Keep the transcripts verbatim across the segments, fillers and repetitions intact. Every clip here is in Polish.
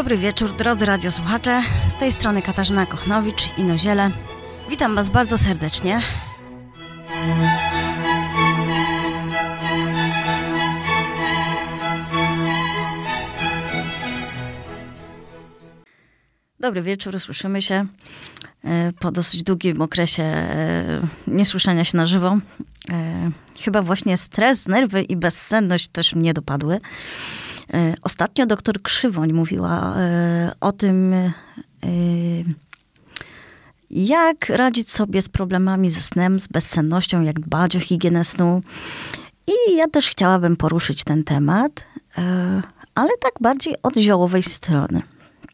Dobry wieczór, drodzy radiosłuchacze. Z tej strony Katarzyna Kochnowicz i Noziele. Witam Was bardzo serdecznie. Dobry wieczór, słyszymy się po dosyć długim okresie niesłyszenia się na żywo. Chyba właśnie stres, nerwy i bezsenność też mnie dopadły. Ostatnio doktor Krzywoń mówiła o tym, jak radzić sobie z problemami ze snem, z bezsennością, jak dbać o higienę snu. I ja też chciałabym poruszyć ten temat, ale tak bardziej od ziołowej strony.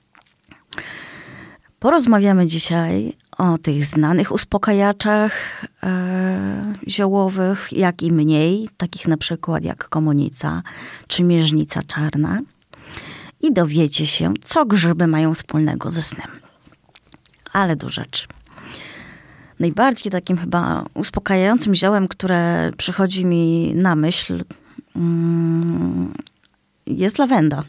Porozmawiamy dzisiaj o tych znanych uspokajaczach e, ziołowych, jak i mniej, takich na przykład jak komunica czy mierznica czarna. I dowiecie się, co grzyby mają wspólnego ze snem. Ale do rzeczy. Najbardziej takim chyba uspokajającym ziołem, które przychodzi mi na myśl, mm, jest lawenda.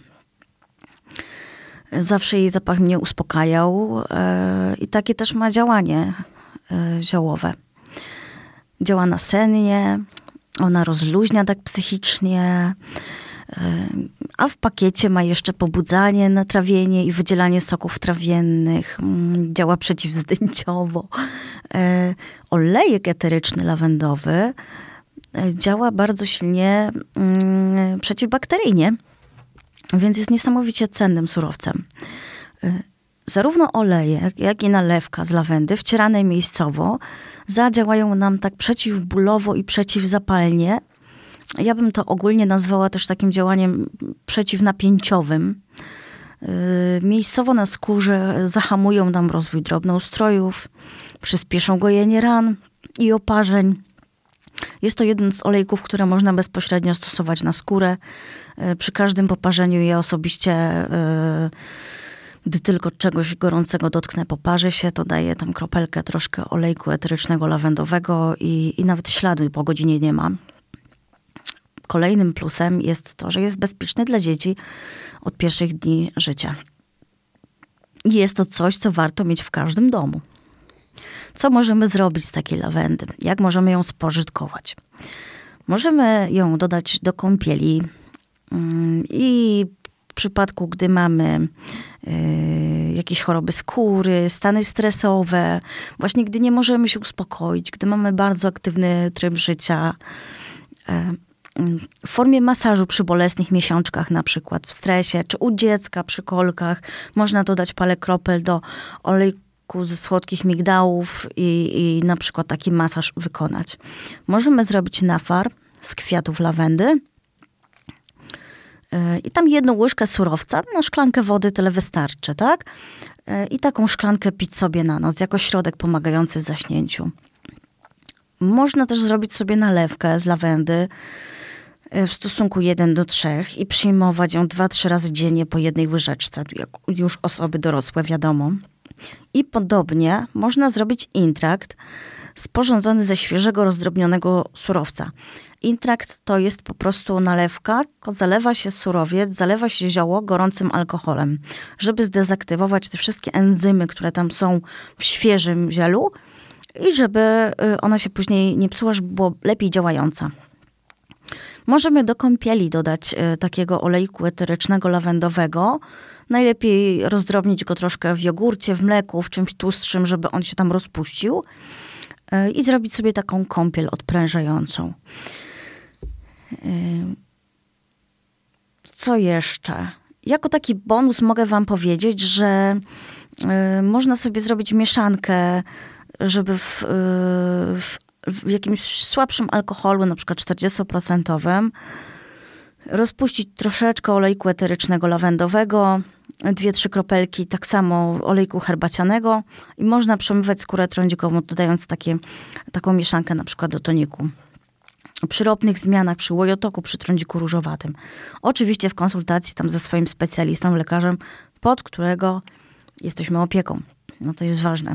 Zawsze jej zapach mnie uspokajał e, i takie też ma działanie e, ziołowe. Działa nasennie, ona rozluźnia tak psychicznie, e, a w pakiecie ma jeszcze pobudzanie na trawienie i wydzielanie soków trawiennych. Mm, działa przeciwzdęciowo. E, olejek eteryczny lawendowy e, działa bardzo silnie mm, przeciwbakteryjnie. Więc jest niesamowicie cennym surowcem. Zarówno olejek, jak i nalewka z lawendy wcierane miejscowo zadziałają nam tak przeciwbólowo i przeciwzapalnie. Ja bym to ogólnie nazwała też takim działaniem przeciwnapięciowym. Miejscowo na skórze zahamują nam rozwój drobnoustrojów, przyspieszą gojenie ran i oparzeń. Jest to jeden z olejków, które można bezpośrednio stosować na skórę. Przy każdym poparzeniu ja osobiście, gdy tylko czegoś gorącego dotknę, poparzę się, to daję tam kropelkę troszkę olejku eterycznego lawendowego i, i nawet śladu po godzinie nie ma. Kolejnym plusem jest to, że jest bezpieczny dla dzieci od pierwszych dni życia. I jest to coś, co warto mieć w każdym domu. Co możemy zrobić z takiej lawendy? Jak możemy ją spożytkować? Możemy ją dodać do kąpieli i w przypadku, gdy mamy y, jakieś choroby skóry, stany stresowe, właśnie gdy nie możemy się uspokoić, gdy mamy bardzo aktywny tryb życia, y, w formie masażu przy bolesnych miesiączkach, na przykład w stresie, czy u dziecka przy kolkach, można dodać parę kropel do olejku ze słodkich migdałów i, i na przykład taki masaż wykonać. Możemy zrobić nafar z kwiatów lawendy i tam jedną łyżkę surowca, na szklankę wody tyle wystarczy, tak? I taką szklankę pić sobie na noc, jako środek pomagający w zaśnięciu. Można też zrobić sobie nalewkę z lawendy w stosunku jeden do trzech i przyjmować ją dwa, trzy razy dziennie po jednej łyżeczce, jak już osoby dorosłe, wiadomo. I podobnie można zrobić intrakt sporządzony ze świeżego, rozdrobnionego surowca. Intrakt to jest po prostu nalewka, zalewa się surowiec, zalewa się zioło gorącym alkoholem, żeby zdezaktywować te wszystkie enzymy, które tam są w świeżym zielu i żeby ona się później nie psuła, żeby była lepiej działająca. Możemy do kąpieli dodać takiego olejku eterycznego lawendowego. Najlepiej rozdrobnić go troszkę w jogurcie, w mleku, w czymś tłustszym, żeby on się tam rozpuścił. I zrobić sobie taką kąpiel odprężającą. Co jeszcze? Jako taki bonus mogę wam powiedzieć, że można sobie zrobić mieszankę, żeby w, w, w jakimś słabszym alkoholu, na przykład czterdziestoprocentowym, rozpuścić troszeczkę olejku eterycznego lawendowego, dwie, trzy kropelki tak samo olejku herbacianego i można przemywać skórę trądzikową, dodając takie, taką mieszankę na przykład do toniku. Przy ropnych zmianach, przy łojotoku, przy trądziku różowatym. Oczywiście w konsultacji tam ze swoim specjalistą, lekarzem, pod którego jesteśmy opieką. No to jest ważne.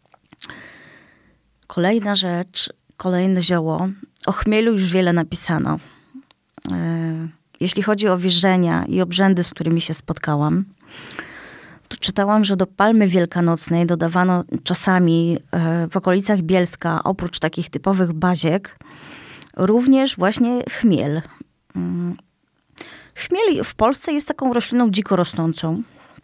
Kolejna rzecz, kolejne zioło. O chmielu już wiele napisano. Jeśli chodzi o wierzenia i obrzędy, z którymi się spotkałam, to czytałam, że do palmy wielkanocnej dodawano czasami w okolicach Bielska, oprócz takich typowych baziek, również właśnie chmiel. Chmiel w Polsce jest taką rośliną dziko rosnącą.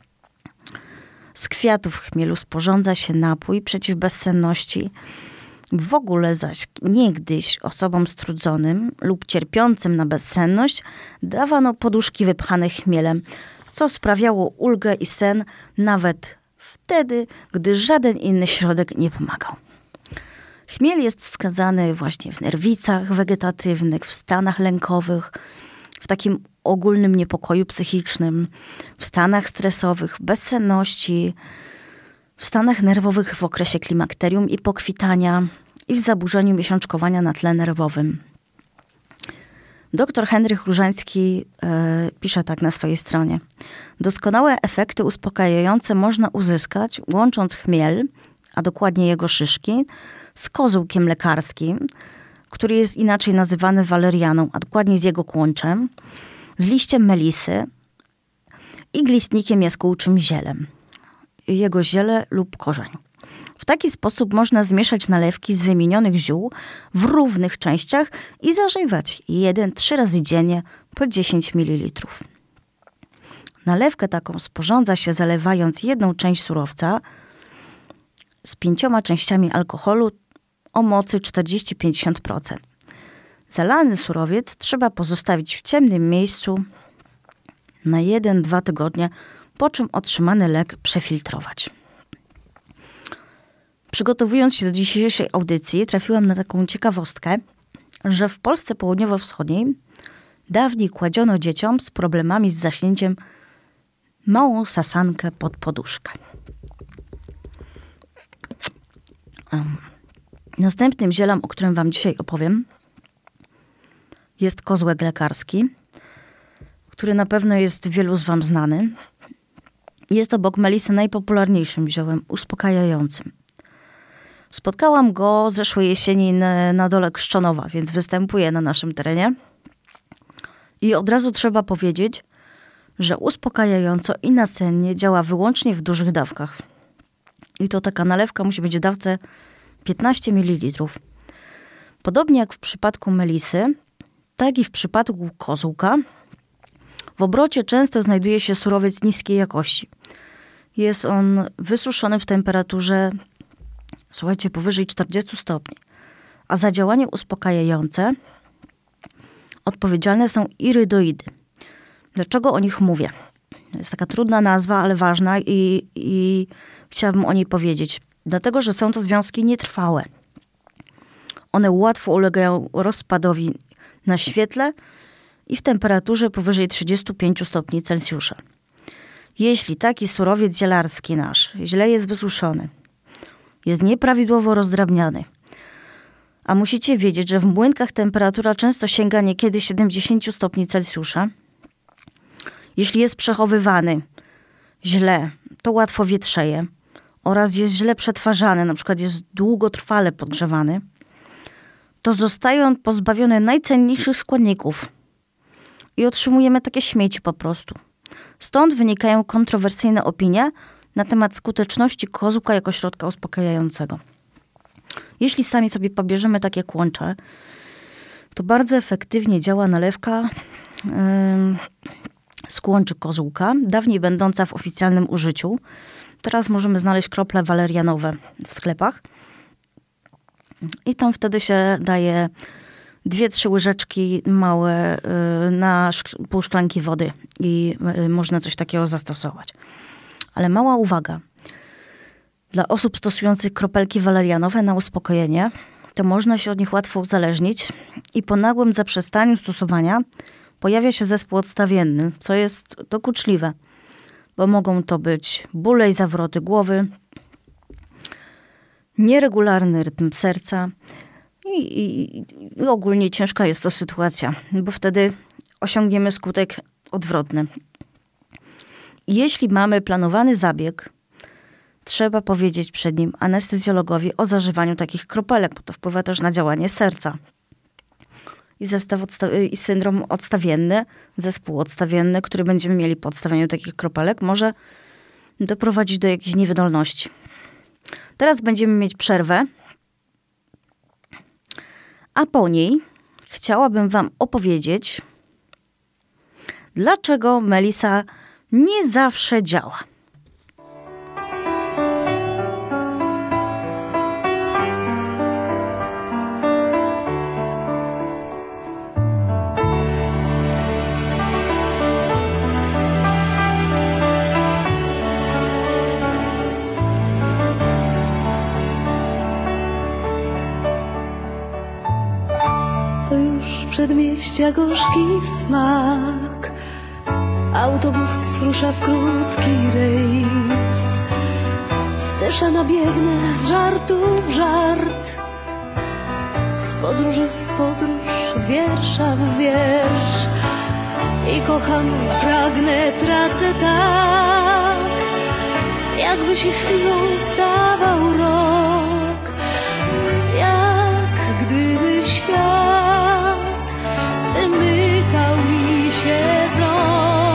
Z kwiatów chmielu sporządza się napój przeciw bezsenności. W ogóle zaś niegdyś osobom strudzonym lub cierpiącym na bezsenność dawano poduszki wypchane chmielem, co sprawiało ulgę i sen nawet wtedy, gdy żaden inny środek nie pomagał. Chmiel jest wskazany właśnie w nerwicach wegetatywnych, w stanach lękowych, w takim ogólnym niepokoju psychicznym, w stanach stresowych, bezsenności, w stanach nerwowych w okresie klimakterium i pokwitania i w zaburzeniu miesiączkowania na tle nerwowym. Doktor Henryk Różański e, pisze tak na swojej stronie. Doskonałe efekty uspokajające można uzyskać, łącząc chmiel, a dokładnie jego szyszki, z kozłkiem lekarskim, który jest inaczej nazywany walerianą, a dokładnie z jego kłączem, z liściem melisy i glistnikiem jaskółczym zielem, jego ziele lub korzeń. W taki sposób można zmieszać nalewki z wymienionych ziół w równych częściach i zażywać jeden trzy razy dziennie po dziesięć mililitrów. Nalewkę taką sporządza się zalewając jedną część surowca z pięcioma częściami alkoholu o mocy czterdzieści do pięćdziesięciu procent. Zalany surowiec trzeba pozostawić w ciemnym miejscu na jeden do dwóch tygodnie, po czym otrzymany lek przefiltrować. Przygotowując się do dzisiejszej audycji, trafiłam na taką ciekawostkę, że w Polsce południowo-wschodniej dawniej kładziono dzieciom z problemami z zaśnięciem małą sasankę pod poduszkę. Następnym zielem, o którym wam dzisiaj opowiem, jest kozłek lekarski, który na pewno jest wielu z wam znany. Jest obok melisy najpopularniejszym ziołem uspokajającym. Spotkałam go zeszłej jesieni na, na dole Krzczonowa, więc występuje na naszym terenie. I od razu trzeba powiedzieć, że uspokajająco i nasennie działa wyłącznie w dużych dawkach. I to taka nalewka musi być w dawce piętnaście mililitrów. Podobnie jak w przypadku melisy, tak i w przypadku kozłka, w obrocie często znajduje się surowiec niskiej jakości. Jest on wysuszony w temperaturze, słuchajcie, powyżej czterdziestu stopni. A za działanie uspokajające odpowiedzialne są irydoidy. Dlaczego o nich mówię? To jest taka trudna nazwa, ale ważna i, i chciałabym o niej powiedzieć. Dlatego, że są to związki nietrwałe. One łatwo ulegają rozpadowi na świetle i w temperaturze powyżej trzydziestu pięciu stopni Celsjusza. Jeśli taki surowiec zielarski nasz źle jest wysuszony, jest nieprawidłowo rozdrabniany, a musicie wiedzieć, że w młynkach temperatura często sięga niekiedy siedemdziesięciu stopni Celsjusza. Jeśli jest przechowywany źle, to łatwo wietrzeje oraz jest źle przetwarzany, na przykład jest długotrwale podgrzewany, to zostaje on pozbawiony najcenniejszych składników i otrzymujemy takie śmieci po prostu. Stąd wynikają kontrowersyjne opinie na temat skuteczności kozłka jako środka uspokajającego. Jeśli sami sobie pobierzemy takie kłącze, to bardzo efektywnie działa nalewka yy, z kłączy kozłka, dawniej będąca w oficjalnym użyciu. Teraz możemy znaleźć krople walerianowe w sklepach. I tam wtedy się daje dwie, trzy łyżeczki małe yy, na szk- pół szklanki wody i yy, można coś takiego zastosować. Ale mała uwaga. Dla osób stosujących kropelki walerianowe na uspokojenie, to można się od nich łatwo uzależnić i po nagłym zaprzestaniu stosowania pojawia się zespół odstawienny, co jest dokuczliwe, bo mogą to być bóle i zawroty głowy, nieregularny rytm serca i, i, i ogólnie ciężka jest to sytuacja, bo wtedy osiągniemy skutek odwrotny. Jeśli mamy planowany zabieg, trzeba powiedzieć przed nim anestezjologowi o zażywaniu takich kropelek, bo to wpływa też na działanie serca. I, zestaw odsta- i syndrom odstawienny, zespół odstawienny, który będziemy mieli po odstawieniu takich kropelek, może doprowadzić do jakiejś niewydolności. Teraz będziemy mieć przerwę, a po niej chciałabym wam opowiedzieć, dlaczego Melisa nie zawsze działa. To już przedmieścia gorzki smak. Autobus rusza w krótki rejs. Steszana biegnę z żartu w żart, z podróży w podróż, z wiersza w wiersz. I kocham, pragnę, tracę tak, jakby się chwilą zdawał rok. Jak gdyby świat wymykał mi się z rąk.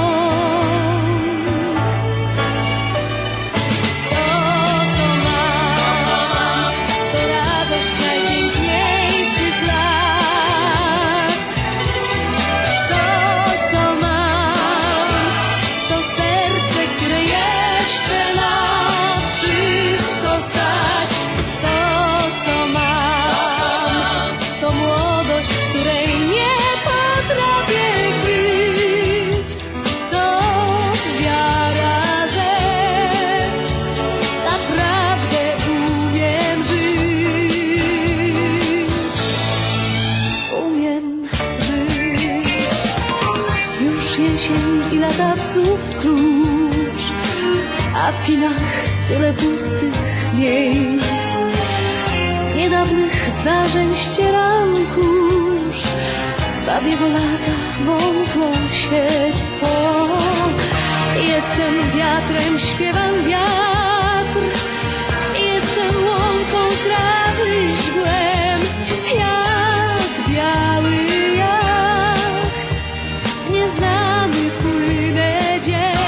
A w kinach tyle pustych miejsc. Z niedawnych zdarzeń ścieram kurz. Babiego lata wątłą sieć. O, jestem wiatrem, śpiewam wiatr. Jestem łąką trawy źdźbłem. Jak biały jacht, nieznany płynę dzień.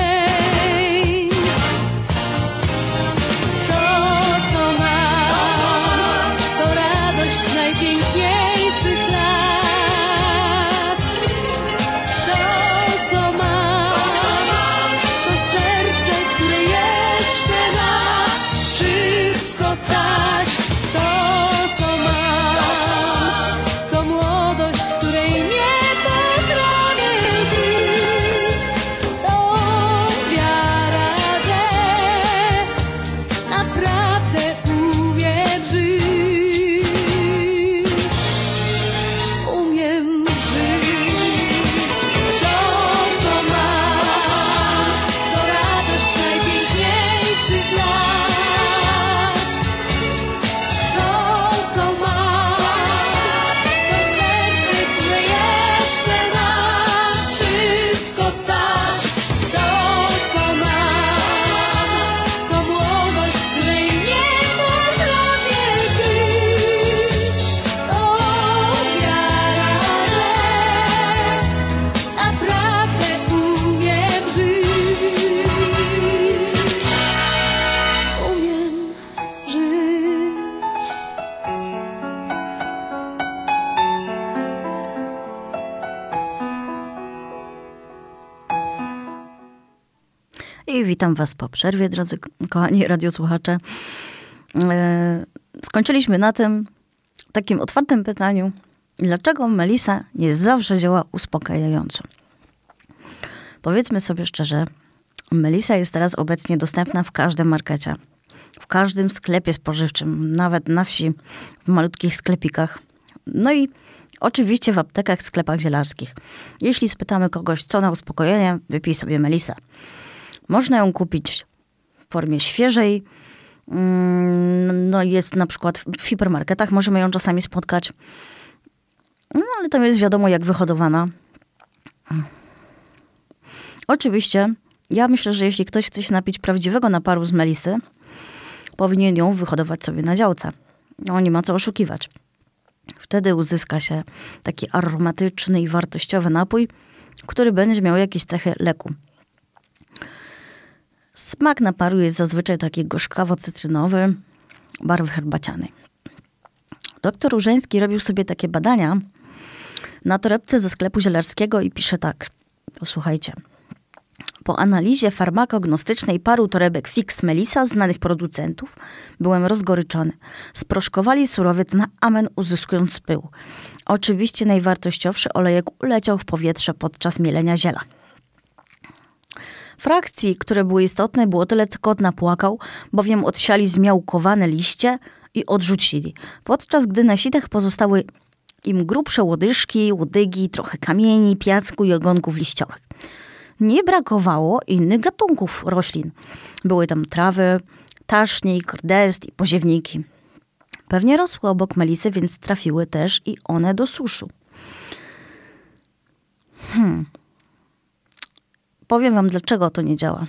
I witam was po przerwie, drodzy kochani radiosłuchacze. Skończyliśmy na tym takim otwartym pytaniu, dlaczego Melisa nie zawsze działa uspokajająco. Powiedzmy sobie szczerze, Melisa jest teraz obecnie dostępna w każdym markecie, w każdym sklepie spożywczym, nawet na wsi, w malutkich sklepikach. No i oczywiście w aptekach, sklepach zielarskich. Jeśli spytamy kogoś, co na uspokojenie, wypij sobie Melisę. Można ją kupić w formie świeżej. No jest na przykład w hipermarketach, możemy ją czasami spotkać. No ale tam jest wiadomo jak wyhodowana. Oczywiście, ja myślę, że jeśli ktoś chce się napić prawdziwego naparu z Melisy, powinien ją wyhodować sobie na działce. No nie ma co oszukiwać. Wtedy uzyska się taki aromatyczny i wartościowy napój, który będzie miał jakieś cechy leku. Smak naparu jest zazwyczaj taki gorzkawo-cytrynowy, barwy herbacianej. Doktor Różeński robił sobie takie badania na torebce ze sklepu zielarskiego i pisze tak. Posłuchajcie. Po analizie farmakognostycznej paru torebek Fix Melissa znanych producentów byłem rozgoryczony. Sproszkowali surowiec na amen, uzyskując pył. Oczywiście najwartościowszy olejek uleciał w powietrze podczas mielenia ziela. Frakcji, które były istotne, było tyle, co kot napłakał, bowiem odsiali zmiałkowane liście i odrzucili. Podczas gdy na sitach pozostały im grubsze łodyżki, łodygi, trochę kamieni, piasku i ogonków liściowych. Nie brakowało innych gatunków roślin. Były tam trawy, tasznik, rdest i poziewniki. Pewnie rosły obok melisy, więc trafiły też i one do suszu. Hmm. Powiem wam, dlaczego to nie działa.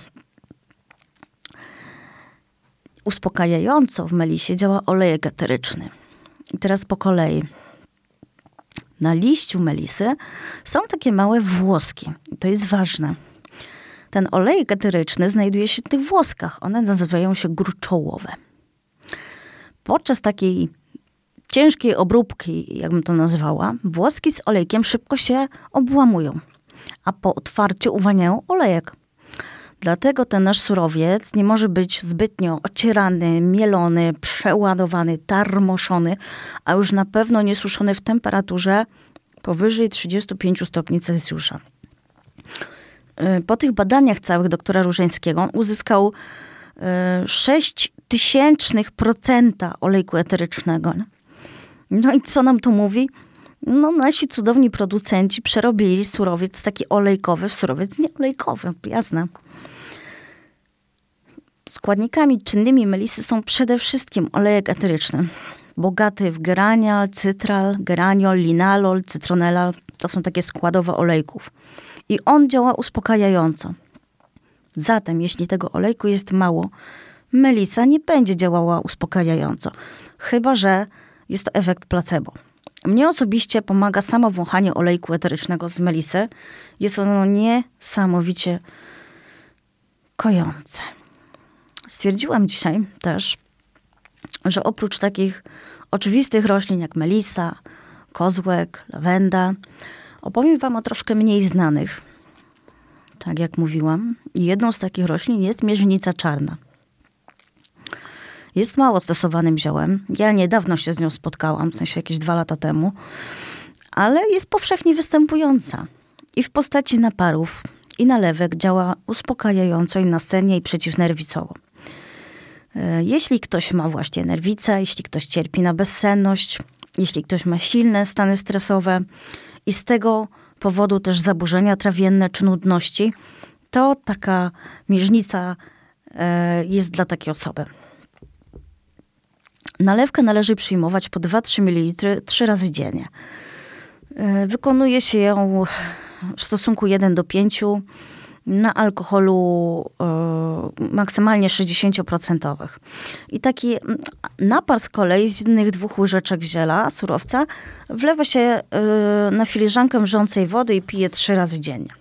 Uspokajająco w melisie działa olejek eteryczny. I teraz po kolei. Na liściu melisy są takie małe włoski. I to jest ważne. Ten olejek eteryczny znajduje się w tych włoskach. One nazywają się gruczołowe. Podczas takiej ciężkiej obróbki, jakbym to nazwała, włoski z olejkiem szybko się obłamują, a po otwarciu uwalniają olejek. Dlatego ten nasz surowiec nie może być zbytnio ocierany, mielony, przeładowany, tarmoszony, a już na pewno nie suszony w temperaturze powyżej trzydziestu pięciu stopni Celsjusza. Po tych badaniach całych doktora Różeńskiego on uzyskał sześć tysięcznych procenta olejku eterycznego. No i co nam to mówi? No nasi cudowni producenci przerobili surowiec taki olejkowy w surowiec nieolejkowy. Jasne. Składnikami czynnymi melisy są przede wszystkim olejek eteryczny. Bogaty w geraniol, cytral, geraniol, linalol, cytronelal. To są takie składowe olejków. I on działa uspokajająco. Zatem, jeśli tego olejku jest mało, melisa nie będzie działała uspokajająco. Chyba że jest to efekt placebo. Mnie osobiście pomaga samo wąchanie olejku eterycznego z melisy. Jest ono niesamowicie kojące. Stwierdziłam dzisiaj też, że oprócz takich oczywistych roślin jak melisa, kozłek, lawenda, opowiem wam o troszkę mniej znanych. Tak jak mówiłam. I jedną z takich roślin jest mierzwnica czarna. Jest mało stosowanym ziołem. Ja niedawno się z nią spotkałam, w sensie jakieś dwa lata temu. Ale jest powszechnie występująca. I w postaci naparów i nalewek działa uspokajająco i nasennie i przeciwnerwicowo. Jeśli ktoś ma właśnie nerwicę, jeśli ktoś cierpi na bezsenność, jeśli ktoś ma silne stany stresowe i z tego powodu też zaburzenia trawienne czy nudności, to taka mierzwnica jest dla takiej osoby. Nalewkę należy przyjmować po dwa do trzech mililitrów trzy razy dziennie. Wykonuje się ją w stosunku jeden do pięciu na alkoholu maksymalnie sześćdziesiąt procent. I taki napar z kolei z jednych dwóch łyżeczek ziela, surowca, wlewa się na filiżankę wrzącej wody i pije trzy razy dziennie.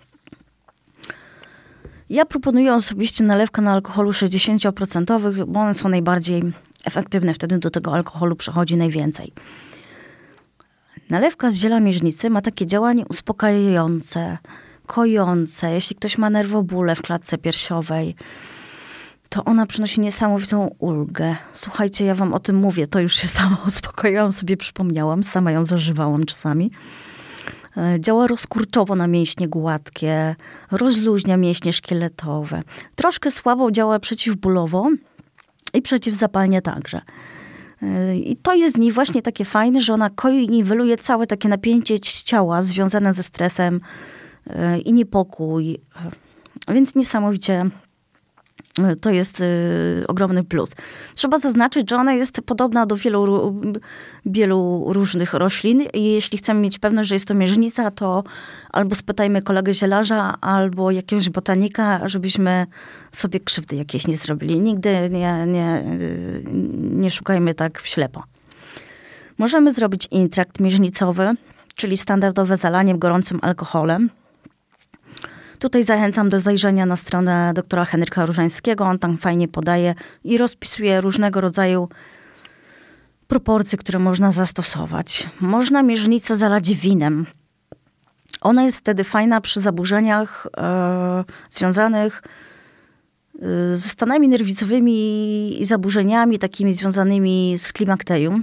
Ja proponuję osobiście nalewkę na alkoholu sześćdziesiąt procent, bo one są najbardziej efektywne. Wtedy do tego alkoholu przechodzi najwięcej. Nalewka z ziela mierzwnicy ma takie działanie uspokajające, kojące. Jeśli ktoś ma nerwobóle w klatce piersiowej, to ona przynosi niesamowitą ulgę. Słuchajcie, ja wam o tym mówię. To już się sama uspokojałam, sobie przypomniałam. Sama ją zażywałam czasami. Działa rozkurczowo na mięśnie gładkie, rozluźnia mięśnie szkieletowe. Troszkę słabo działa przeciwbólowo i przeciwzapalnie także. I to jest w niej właśnie takie fajne, że ona koi i niweluje całe takie napięcie ciała związane ze stresem i niepokój. Więc niesamowicie to jest ogromny plus. Trzeba zaznaczyć, że ona jest podobna do wielu, wielu różnych roślin i jeśli chcemy mieć pewność, że jest to mierzwnica, to albo spytajmy kolegę zielarza, albo jakiegoś botanika, żebyśmy sobie krzywdy jakieś nie zrobili. Nigdy nie, nie, nie szukajmy tak w ślepo. Możemy zrobić intrakt mierzwnicowy, czyli standardowe zalanie gorącym alkoholem. Tutaj zachęcam do zajrzenia na stronę doktora Henryka Różańskiego. On tam fajnie podaje i rozpisuje różnego rodzaju proporcje, które można zastosować. Można miażdżnicę zalać winem. Ona jest wtedy fajna przy zaburzeniach e, związanych e, ze stanami nerwicowymi i zaburzeniami takimi związanymi z klimakterium.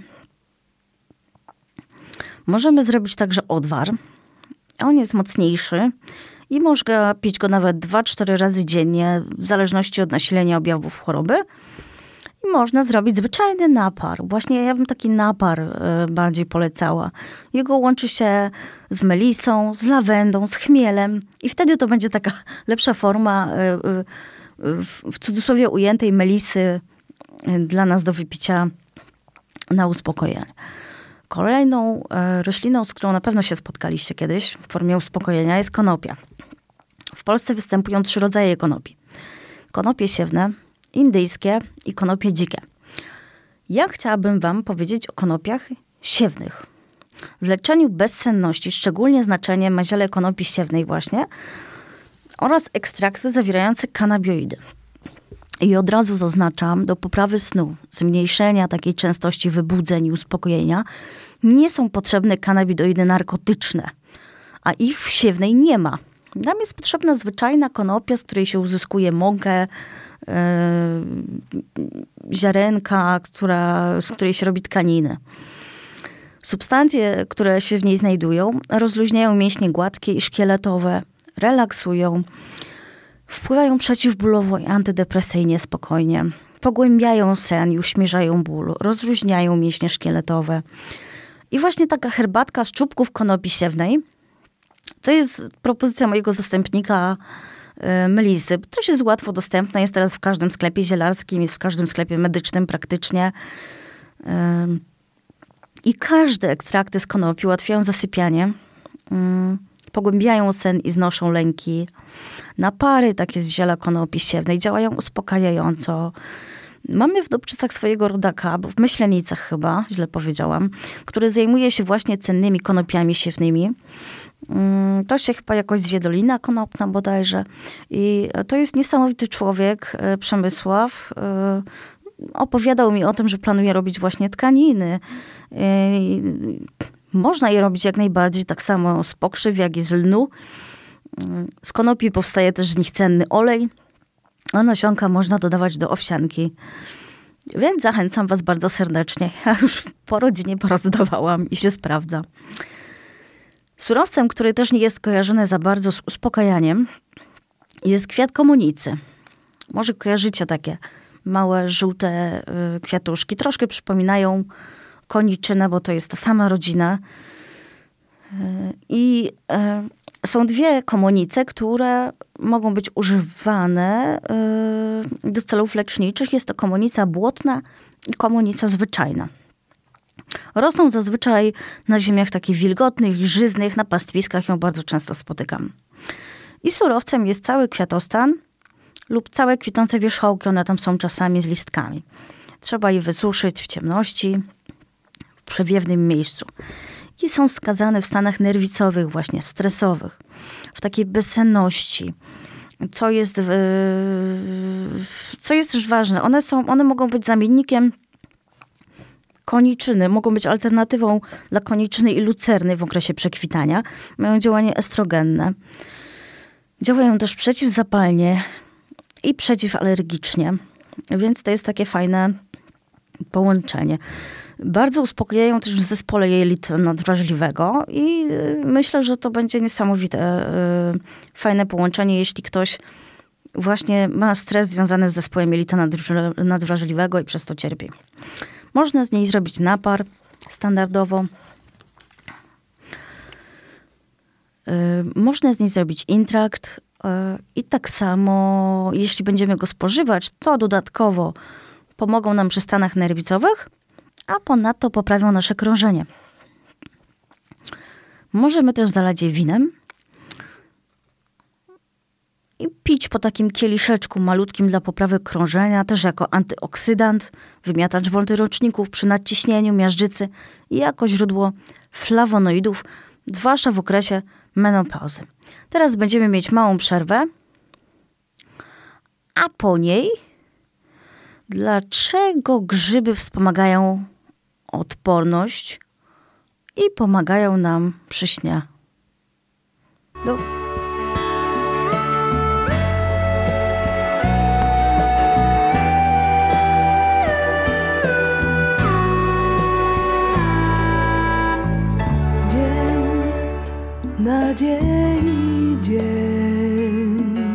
Możemy zrobić także odwar. On jest mocniejszy i można pić go nawet dwa cztery razy dziennie, w zależności od nasilenia objawów choroby. I można zrobić zwyczajny napar. Właśnie ja bym taki napar y, bardziej polecała. Jego łączy się z melisą, z lawendą, z chmielem i wtedy to będzie taka lepsza forma y, y, w cudzysłowie ujętej melisy y, dla nas do wypicia na uspokojenie. Kolejną y, rośliną, z którą na pewno się spotkaliście kiedyś w formie uspokojenia, jest konopia. W Polsce występują trzy rodzaje konopi. Konopie siewne, indyjskie i konopie dzikie. Ja chciałabym wam powiedzieć o konopiach siewnych. W leczeniu bezsenności szczególnie znaczenie ma ziele konopi siewnej właśnie oraz ekstrakty zawierające kanabioidy. I od razu zaznaczam, do poprawy snu, zmniejszenia takiej częstości wybudzeń i uspokojenia nie są potrzebne kanabinoidy narkotyczne, a ich w siewnej nie ma. Nam jest potrzebna zwyczajna konopia, z której się uzyskuje mąkę, yy, ziarenka, która, z której się robi tkaniny. Substancje, które się w niej znajdują, rozluźniają mięśnie gładkie i szkieletowe, relaksują, wpływają przeciwbólowo i antydepresyjnie spokojnie, pogłębiają sen i uśmierzają ból, rozluźniają mięśnie szkieletowe. I właśnie taka herbatka z czubków konopi siewnej to jest propozycja mojego zastępnika y, melisy. To jest łatwo dostępne, jest teraz w każdym sklepie zielarskim, jest w każdym sklepie medycznym praktycznie. Y, I każde ekstrakty z konopi ułatwiają zasypianie, y, pogłębiają sen i znoszą lęki. Napary takie z ziela konopi siewnej działają uspokajająco. Mamy w Dobczycach swojego rodaka, bo w Myślenicach chyba, źle powiedziałam, który zajmuje się właśnie cennymi konopiami siewnymi. To się chyba jakoś zwie Dolina Konopna bodajże. I to jest niesamowity człowiek, Przemysław. Opowiadał mi o tym, że planuje robić właśnie tkaniny. Można je robić jak najbardziej, tak samo z pokrzyw, jak i z lnu. Z konopi powstaje też z nich cenny olej, a nasionka można dodawać do owsianki. Więc zachęcam was bardzo serdecznie. Ja już po rodzinie porozdawałam i się sprawdza. Surowcem, który też nie jest kojarzony za bardzo z uspokajaniem, jest kwiat komunicy. Może kojarzycie takie małe, żółte y, kwiatuszki. Troszkę przypominają koniczynę, bo to jest ta sama rodzina. Y, I y, są dwie komunice, które mogą być używane y, do celów leczniczych. Jest to komunica błotna i komunica zwyczajna. Rosną zazwyczaj na ziemiach takich wilgotnych i żyznych, na pastwiskach ją bardzo często spotykam. I surowcem jest cały kwiatostan lub całe kwitnące wierzchołki, one tam są czasami z listkami. Trzeba je wysuszyć w ciemności, w przewiewnym miejscu. I są wskazane w stanach nerwicowych właśnie, stresowych, w takiej bezsenności. Co jest, co jest też ważne, one, są, one mogą być zamiennikiem koniczyny, mogą być alternatywą dla koniczyny i lucerny w okresie przekwitania. Mają działanie estrogenne. Działają też przeciwzapalnie i przeciwalergicznie. Więc to jest takie fajne połączenie. Bardzo uspokajają też w zespole jelita nadwrażliwego i myślę, że to będzie niesamowite, fajne połączenie, jeśli ktoś właśnie ma stres związany z zespołem jelita nadwrażliwego i przez to cierpi. Można z niej zrobić napar standardowo. Można z niej zrobić intrakt i tak samo, jeśli będziemy go spożywać, to dodatkowo pomogą nam przy stanach nerwicowych, a ponadto poprawią nasze krążenie. Możemy też zalać je winem i pić po takim kieliszeczku malutkim dla poprawy krążenia, też jako antyoksydant, wymiatacz wątroczników przy nadciśnieniu, miażdżycy i jako źródło flawonoidów, zwłaszcza w okresie menopauzy. Teraz będziemy mieć małą przerwę, a po niej dlaczego grzyby wspomagają odporność i pomagają nam przy śnie. No. Dzień na dzień, dzień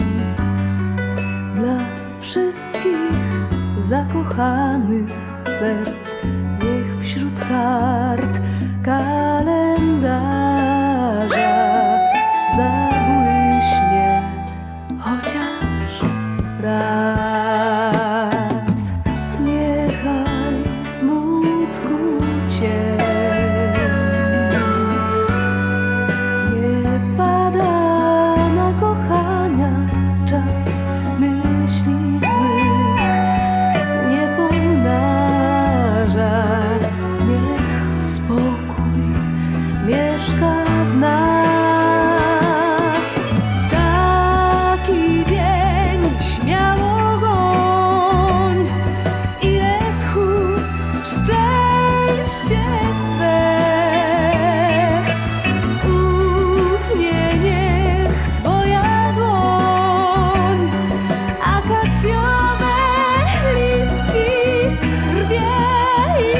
dla wszystkich zakochanych serc. Niech wśród kart kalendarza zabłyśnie chociaż raz. Niechaj smutku cień nie pada na kochania czas. Myśli złych nie pomnaża. Niech spokój mieszka w nas. W taki dzień śmiało goń ile tchu szczęście swe. Ufnie niech twoja dłoń akacjowe listki rwie i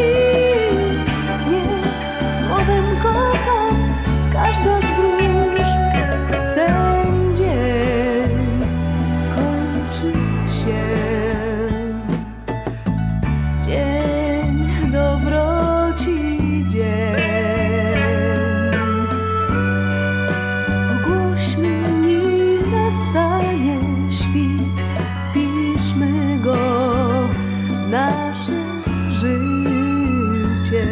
niech słowem kocham każda z wróżb. Ten dzień kończy się. Dzień dobroci, dzień. Ogłośmy nim nastanie świt. Wpiszmy go w nasze życie,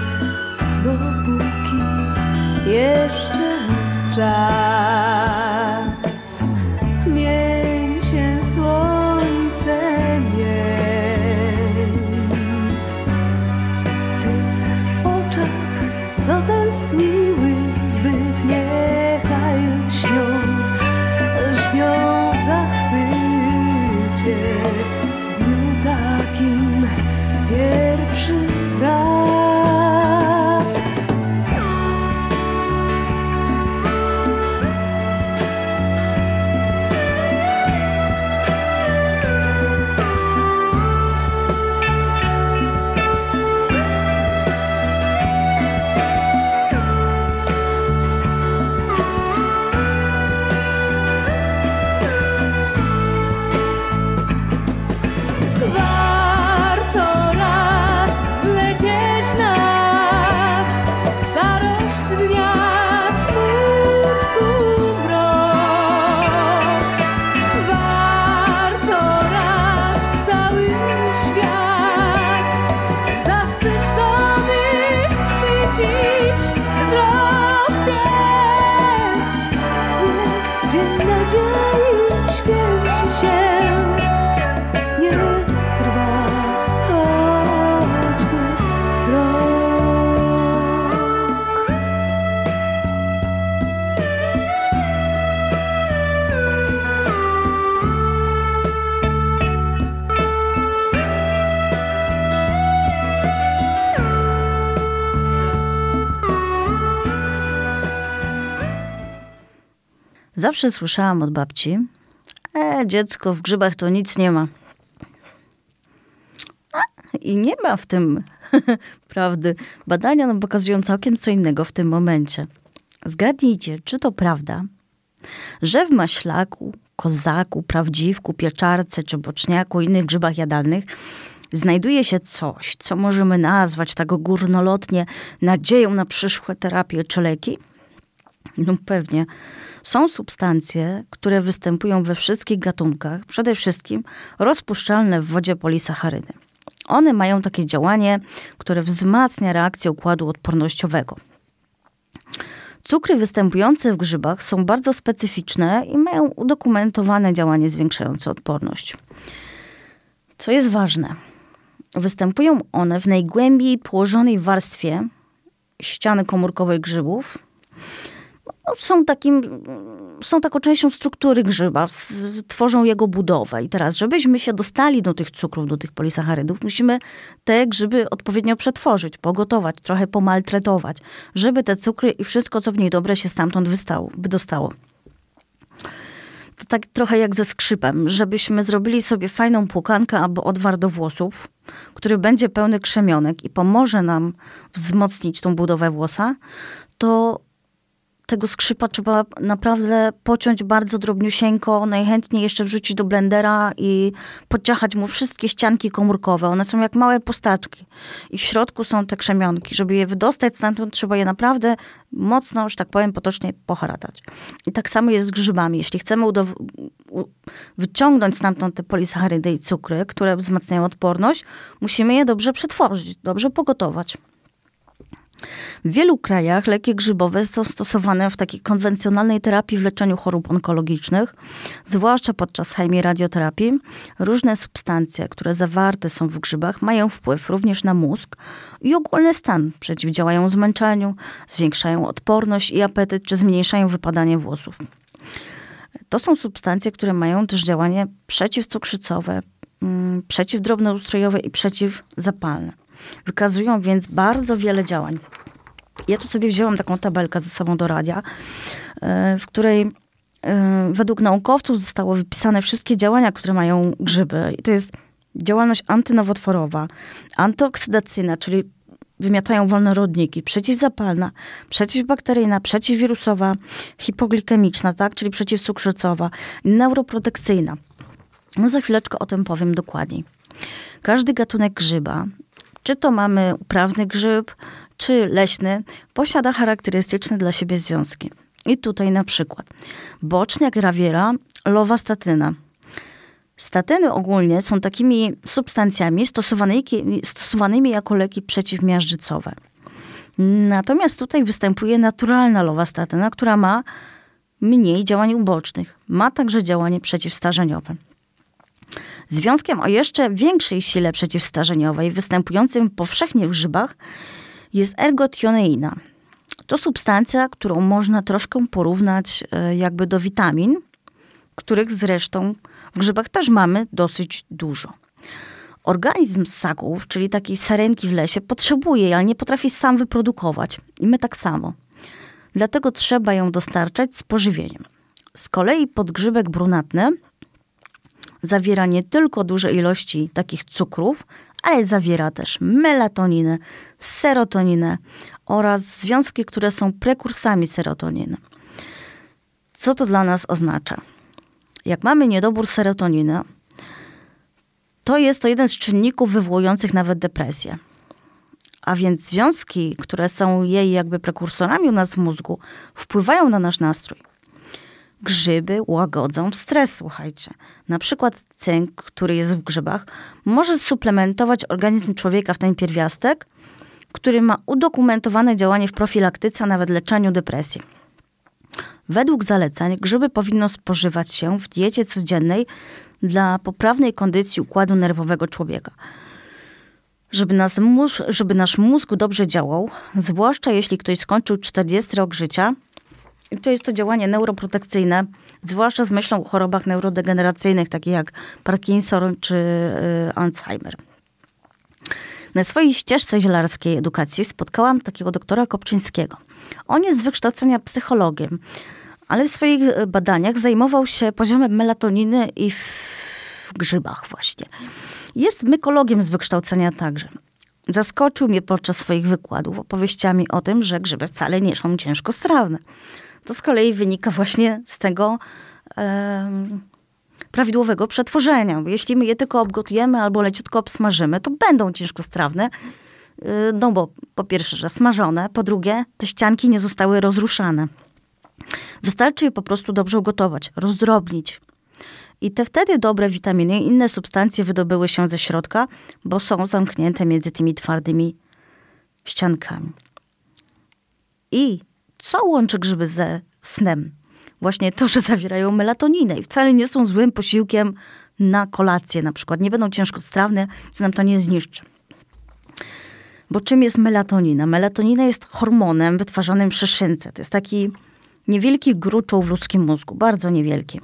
dopóki jeszcze czas. Mień się słońce, mień w tych oczach, co tęskniły zbyt. Niechaj lśnią, lśnią w zachwycie w dniu takim pierwszy raz. Warto raz zlecieć nad szarość dnia, smutku mrok. Warto raz cały świat zachwycony chwycić wzrok. Więc niech dzień nadziei święci się. Niech trwa choćby rok. Zawsze słyszałam od babci, e, dziecko, w grzybach to nic nie ma. A, i nie ma w tym prawdy. Badania nam pokazują całkiem co innego w tym momencie. Zgadnijcie, czy to prawda, że w maślaku, kozaku, prawdziwku, pieczarce czy boczniaku i innych grzybach jadalnych znajduje się coś, co możemy nazwać tak górnolotnie nadzieją na przyszłe terapie czy leki? No pewnie. Są substancje, które występują we wszystkich gatunkach, przede wszystkim rozpuszczalne w wodzie polisacharydy. One mają takie działanie, które wzmacnia reakcję układu odpornościowego. Cukry występujące w grzybach są bardzo specyficzne i mają udokumentowane działanie zwiększające odporność. Co jest ważne, występują one w najgłębiej położonej warstwie ściany komórkowej grzybów. no, są takim, są taką częścią struktury grzyba, tworzą jego budowę. I teraz, żebyśmy się dostali do tych cukrów, do tych polisacharydów, musimy te grzyby odpowiednio przetworzyć, pogotować, trochę pomaltretować, żeby te cukry i wszystko, co w niej dobre, się stamtąd wystało, wydostało. To tak trochę jak ze skrzypem, żebyśmy zrobili sobie fajną płukankę albo odwar do włosów, który będzie pełny krzemionek i pomoże nam wzmocnić tą budowę włosa, to tego skrzypa trzeba naprawdę pociąć bardzo drobniusieńko, najchętniej jeszcze wrzucić do blendera i podciachać mu wszystkie ścianki komórkowe. One są jak małe postaczki i w środku są te krzemionki. Żeby je wydostać stamtąd, trzeba je naprawdę mocno, że tak powiem, potocznie poharatać. I tak samo jest z grzybami. Jeśli chcemy udow- u- wyciągnąć stamtąd te polisacharydy i cukry, które wzmacniają odporność, musimy je dobrze przetworzyć, dobrze pogotować. W wielu krajach leki grzybowe są stosowane w takiej konwencjonalnej terapii w leczeniu chorób onkologicznych, zwłaszcza podczas chemioradioterapii. Różne substancje, które zawarte są w grzybach, mają wpływ również na mózg i ogólny stan. Przeciwdziałają zmęczeniu, zwiększają odporność i apetyt, czy zmniejszają wypadanie włosów. To są substancje, które mają też działanie przeciwcukrzycowe, przeciwdrobnoustrojowe i przeciwzapalne. Wykazują więc bardzo wiele działań. Ja tu sobie wzięłam taką tabelkę ze sobą do radia, w której według naukowców zostało wypisane wszystkie działania, które mają grzyby. I to jest działalność antynowotworowa, antyoksydacyjna, czyli wymiatają wolne rodniki, przeciwzapalna, przeciwbakteryjna, przeciwwirusowa, hipoglikemiczna, tak, czyli przeciwcukrzycowa, neuroprotekcyjna. No za chwileczkę o tym powiem dokładniej. Każdy gatunek grzyba, czy to mamy uprawny grzyb, czy leśny, posiada charakterystyczne dla siebie związki. I tutaj na przykład boczniak rawiera, lowastatyna. Statyny ogólnie są takimi substancjami stosowanymi, stosowanymi jako leki przeciwmiażdżycowe. Natomiast tutaj występuje naturalna lowastatyna, która ma mniej działań ubocznych. Ma także działanie przeciwstarzeniowe. Związkiem o jeszcze większej sile przeciwstarzeniowej, występującym powszechnie w grzybach, jest ergotioneina. To substancja, którą można troszkę porównać jakby do witamin, których zresztą w grzybach też mamy dosyć dużo. Organizm ssaków, czyli takiej sarenki w lesie, potrzebuje jej, ale nie potrafi sam wyprodukować. I my tak samo. Dlatego trzeba ją dostarczać z pożywieniem. Z kolei podgrzybek brunatny zawiera nie tylko duże ilości takich cukrów, ale zawiera też melatoninę, serotoninę oraz związki, które są prekursami serotoniny. Co to dla nas oznacza? Jak mamy niedobór serotoniny, to jest to jeden z czynników wywołujących nawet depresję. A więc związki, które są jej jakby prekursorami u nas w mózgu, wpływają na nasz nastrój. Grzyby łagodzą stres, słuchajcie. Na przykład cynk, który jest w grzybach, może suplementować organizm człowieka w ten pierwiastek, który ma udokumentowane działanie w profilaktyce, a nawet leczeniu depresji. Według zaleceń grzyby powinno spożywać się w diecie codziennej dla poprawnej kondycji układu nerwowego człowieka. Żeby, nas mózg, żeby nasz mózg dobrze działał, zwłaszcza jeśli ktoś skończył czterdziesty rok życia, i to jest to działanie neuroprotekcyjne, zwłaszcza z myślą o chorobach neurodegeneracyjnych, takich jak Parkinson czy y, Alzheimer. Na swojej ścieżce zielarskiej edukacji spotkałam takiego doktora Kopczyńskiego. On jest z wykształcenia psychologiem, ale w swoich badaniach zajmował się poziomem melatoniny i w grzybach właśnie. Jest mykologiem z wykształcenia także. Zaskoczył mnie podczas swoich wykładów opowieściami o tym, że grzyby wcale nie są ciężkostrawne. To z kolei wynika właśnie z tego e, prawidłowego przetworzenia. Bo jeśli my je tylko obgotujemy albo leciutko obsmażymy, to będą ciężkostrawne. E, no bo po pierwsze, że smażone, po drugie, te ścianki nie zostały rozruszane. Wystarczy je po prostu dobrze ugotować, rozdrobnić. I te wtedy dobre witaminy i inne substancje wydobyły się ze środka, bo są zamknięte między tymi twardymi ściankami. I co łączy grzyby ze snem? Właśnie to, że zawierają melatoninę i wcale nie są złym posiłkiem na kolację na przykład. Nie będą ciężkostrawne, nic nam to nie zniszczy. Bo czym jest melatonina? Melatonina jest hormonem wytwarzanym w szyszynce. To jest taki niewielki gruczoł w ludzkim mózgu, bardzo niewielki.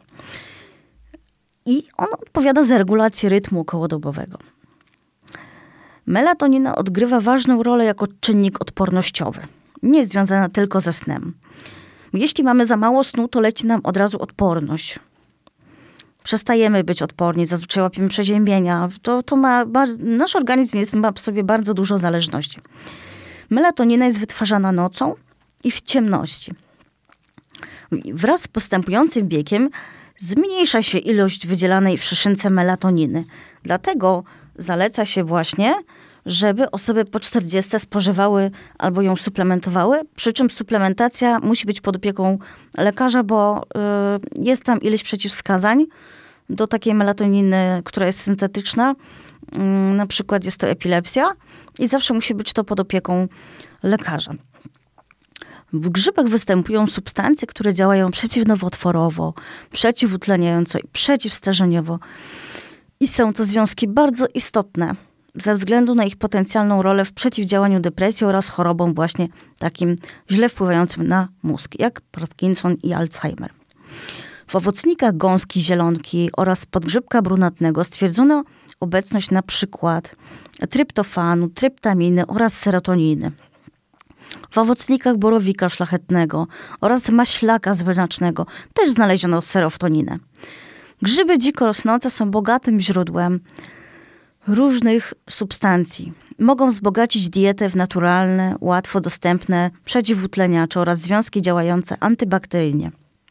I on odpowiada za regulację rytmu okołodobowego. Melatonina odgrywa ważną rolę jako czynnik odpornościowy. Nie jest związana tylko ze snem. Jeśli mamy za mało snu, to leci nam od razu odporność. Przestajemy być odporni, zazwyczaj łapiemy przeziębienia. To, to ma, nasz organizm jest, ma w sobie bardzo dużo zależności. Melatonina jest wytwarzana nocą i w ciemności. Wraz z postępującym wiekiem zmniejsza się ilość wydzielanej w szyszynce melatoniny. Dlatego zaleca się właśnie, żeby osoby po czterdziestce spożywały albo ją suplementowały, przy czym suplementacja musi być pod opieką lekarza, bo y, jest tam ileś przeciwwskazań do takiej melatoniny, która jest syntetyczna. Y, na przykład jest to epilepsja i zawsze musi być to pod opieką lekarza. W grzybach występują substancje, które działają przeciwnowotworowo, przeciwutleniająco i przeciwstarzeniowo. I są to związki bardzo istotne ze względu na ich potencjalną rolę w przeciwdziałaniu depresji oraz chorobom właśnie takim źle wpływającym na mózg, jak Parkinson i Alzheimer. W owocnikach gąski, zielonki oraz podgrzybka brunatnego stwierdzono obecność na przykład tryptofanu, tryptaminy oraz serotoniny. W owocnikach borowika szlachetnego oraz maślaka zwierzacznego też znaleziono serotoninę. Grzyby dziko rosnące są bogatym źródłem różnych substancji. Mogą wzbogacić dietę w naturalne, łatwo dostępne przeciwutleniacze oraz związki działające antybakteryjnie.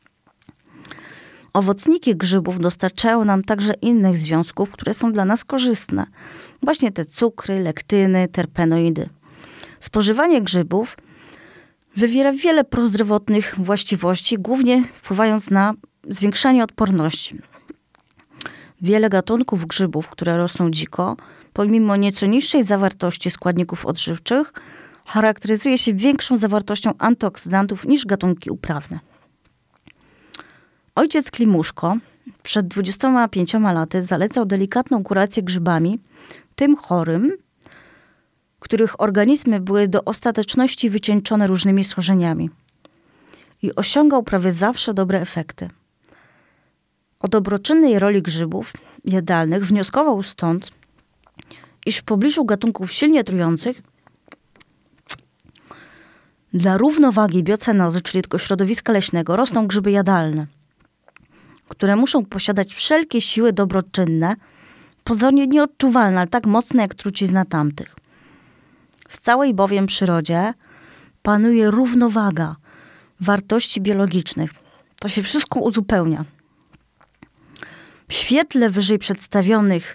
Owocniki grzybów dostarczają nam także innych związków, które są dla nas korzystne. Właśnie te cukry, lektyny, terpenoidy. Spożywanie grzybów wywiera wiele prozdrowotnych właściwości, głównie wpływając na zwiększanie odporności. Wiele gatunków grzybów, które rosną dziko, pomimo nieco niższej zawartości składników odżywczych, charakteryzuje się większą zawartością antyoksydantów niż gatunki uprawne. Ojciec Klimuszko przed dwudziestoma pięcioma laty zalecał delikatną kurację grzybami tym chorym, których organizmy były do ostateczności wycieńczone różnymi schorzeniami. I osiągał prawie zawsze dobre efekty. O dobroczynnej roli grzybów jadalnych wnioskował stąd, iż w pobliżu gatunków silnie trujących dla równowagi biocenozy, czyli tego środowiska leśnego, rosną grzyby jadalne, które muszą posiadać wszelkie siły dobroczynne, pozornie nieodczuwalne, ale tak mocne jak trucizna tamtych. W całej bowiem przyrodzie panuje równowaga wartości biologicznych. To się wszystko uzupełnia. W świetle wyżej przedstawionych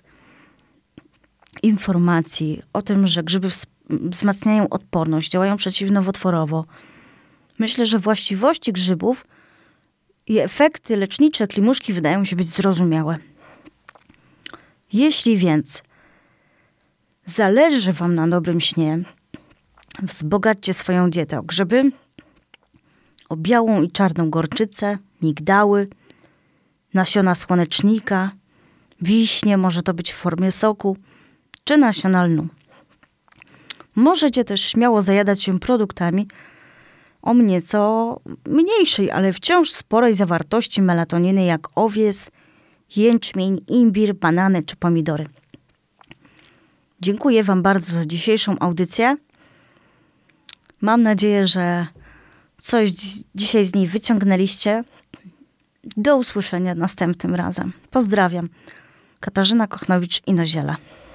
informacji o tym, że grzyby wzmacniają odporność, działają przeciwnowotworowo, myślę, że właściwości grzybów i efekty lecznicze Klimuszki wydają się być zrozumiałe. Jeśli więc zależy wam na dobrym śnie, wzbogaćcie swoją dietę o grzyby, o białą i czarną gorczycę, migdały, nasiona słonecznika, wiśnie, może to być w formie soku, czy nasiona lnu. Możecie też śmiało zajadać się produktami o nieco mniejszej, ale wciąż sporej zawartości melatoniny, jak owies, jęczmień, imbir, banany czy pomidory. Dziękuję wam bardzo za dzisiejszą audycję. Mam nadzieję, że coś dzi- dzisiaj z niej wyciągnęliście. Do usłyszenia następnym razem. Pozdrawiam. Katarzyna Kochnowicz-Inoziela.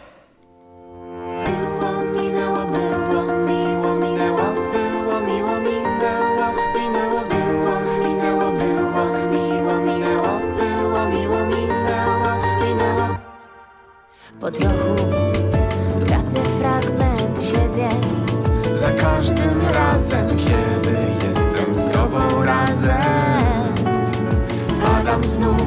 Było, minęło, było, miło, minęło, było, miło, minęło, minęło, było, minęło, było, miło, minęło, było, miło, minęło, minęło. Po trochu tracę fragment siebie. Za każdym razem, kiedy jestem z tobą razem, padam z nóg.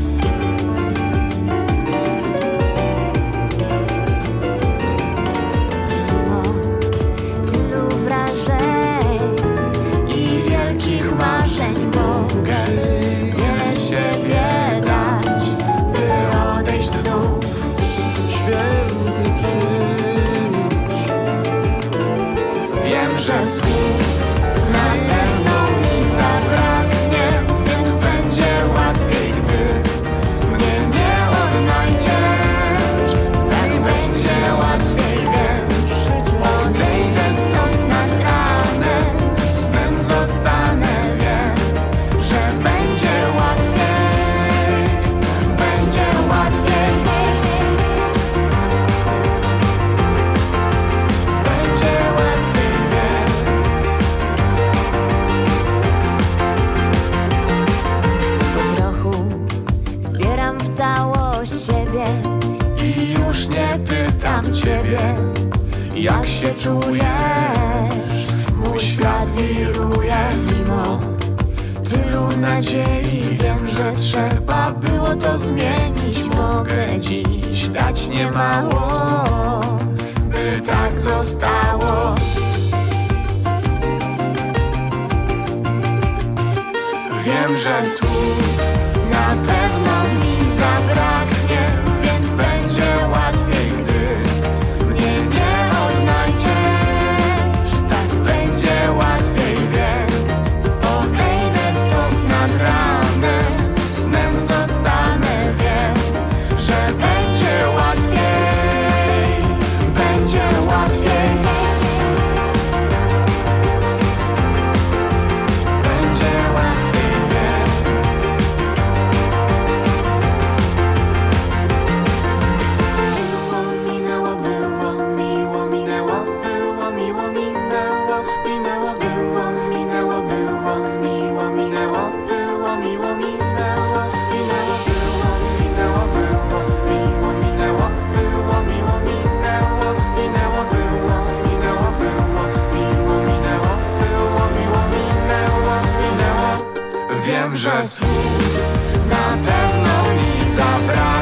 Mimo tylu wrażeń I wielkich marzeń mogę wiele z siebie dać, by odejść znów. Święty przyjdź. Wiem, że słów na pewno mi zabraknie. Świat wiruje mimo tylu nadziei. Wiem, że trzeba było to zmienić. Mogę dziś dać niemało, by tak zostało. Wiem, że słów na pewno mi zabraknie, więc będzie łatwiej, gdy mnie nie odnajdziesz. Tak będzie łatwiej, więc odejdę stąd nad ranem. Snem zostanę, wiem, że będzie łatwiej. Będzie łatwiej. Będzie łatwiej, wiem. Było, minęło, było, miło, minęło, było, miło, minęło, minęło, było, minęło, było, miło, minęło, było, miło, minęło, minęło, było, minęło, było, miło, minęło, było, miło, minęło, minęło, było, minęło, było, miło, minęło, było, miło, minęło, minęło. Wiem, że słów na pewno mi zabraknie.